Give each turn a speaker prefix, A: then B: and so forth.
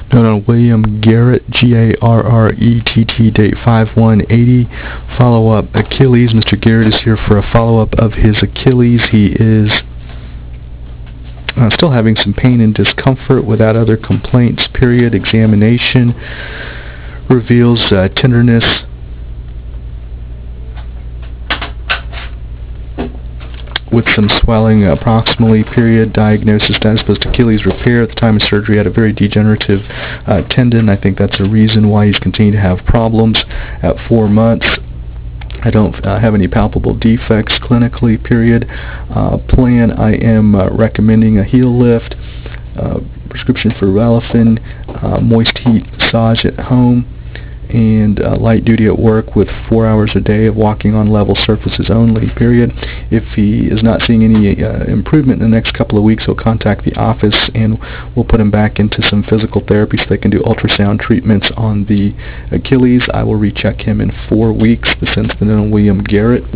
A: William Garrett, Garrett, date 5/1/80. Follow-up Achilles. Mr. Garrett is here for a follow-up of his Achilles. He is still having some pain and discomfort without other complaints, period. Examination reveals tenderness with some swelling proximally, period. Diagnosis, status post-Achilles repair. At the time of surgery, had a very degenerative tendon. I think that's a reason why he's continuing to have problems at 4 months. I don't have any palpable defects clinically, period. Plan, I am recommending a heel lift, prescription for Relafin, moist heat massage at home, and light duty at work with 4 hours a day of walking on level surfaces only, period. If he is not seeing any improvement in the next couple of weeks, he'll contact the office and we'll put him back into some physical therapy so they can do ultrasound treatments on the Achilles. I will recheck him in 4 weeks. This incidental William Garrett.